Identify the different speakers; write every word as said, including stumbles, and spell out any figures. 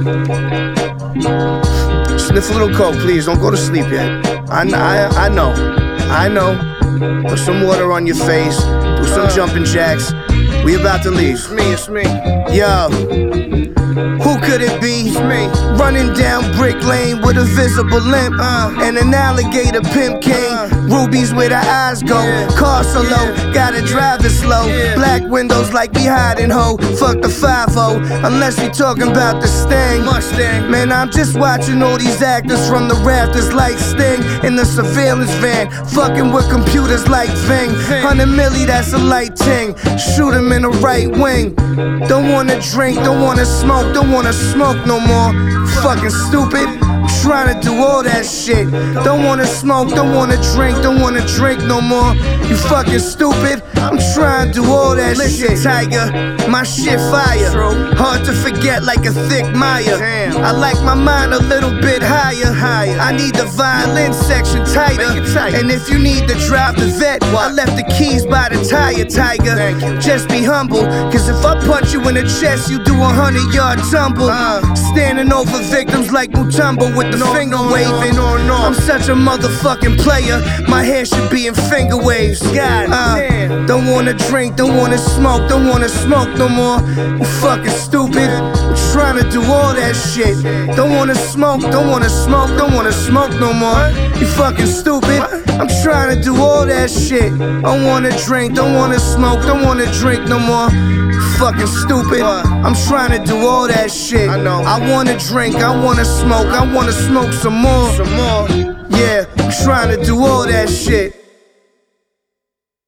Speaker 1: Sniff a little coke, please. Don't go to sleep yet. I, I, I know. I know. Put some water on your face. Do some uh, jumping jacks. We about to leave.
Speaker 2: It's me, it's me.
Speaker 1: Yo, who could it be?
Speaker 2: It's me.
Speaker 1: Running down Brick Lane with a visible limp uh, and an alligator pimp cane. Uh, Rubies where the eyes go.
Speaker 2: Yeah.
Speaker 1: Car so low,
Speaker 2: Yeah.
Speaker 1: gotta drive it slow.
Speaker 2: Yeah.
Speaker 1: Black windows like we hiding ho. Fuck the five oh, unless we talking about the Sting.
Speaker 2: Mustang.
Speaker 1: Man, I'm just watching all these actors from the rafters like Sting in the surveillance van, fucking with computers like Ving. Hundred milli, that's a light ting. Shoot him in the right wing. Don't wanna drink, don't wanna smoke, don't wanna smoke no more. Fucking stupid. Trying to do all that shit. Don't wanna smoke, don't wanna drink, don't wanna drink no more. You fucking stupid. I'm trying to do all that
Speaker 2: Listen,
Speaker 1: shit. Tiger, my shit fire.
Speaker 2: True.
Speaker 1: Hard to forget like a thick Maya.
Speaker 2: Damn.
Speaker 1: I like my mind a little bit higher. higher. I need the violin section tighter.
Speaker 2: Make it tight.
Speaker 1: And if you need to drive the vet, I left the keys by the tire, Tiger.
Speaker 2: Thank you.
Speaker 1: Just be humble, cause if I punch you in the chest, you do a hundred yard tumble.
Speaker 2: Uh.
Speaker 1: Standing over victims like Mutombo with the
Speaker 2: No,
Speaker 1: finger
Speaker 2: no, no,
Speaker 1: waving.
Speaker 2: no, no.
Speaker 1: I'm such a motherfucking player. My hair should be in finger waves.
Speaker 2: God
Speaker 1: uh,
Speaker 2: damn.
Speaker 1: Don't wanna drink, don't wanna smoke, don't wanna smoke no more. You fucking stupid. I'm trying to do all that shit. Don't wanna smoke, don't wanna smoke, don't wanna smoke no more. You fucking stupid. I'm trying to do all that shit. Don't wanna drink, don't wanna smoke, don't wanna drink no more. Fucking stupid. I'm trying to do all that shit.
Speaker 2: I know.
Speaker 1: I wanna drink, I wanna smoke, I wanna smoke some more.
Speaker 2: Some more.
Speaker 1: Yeah, I'm trying to do all that shit.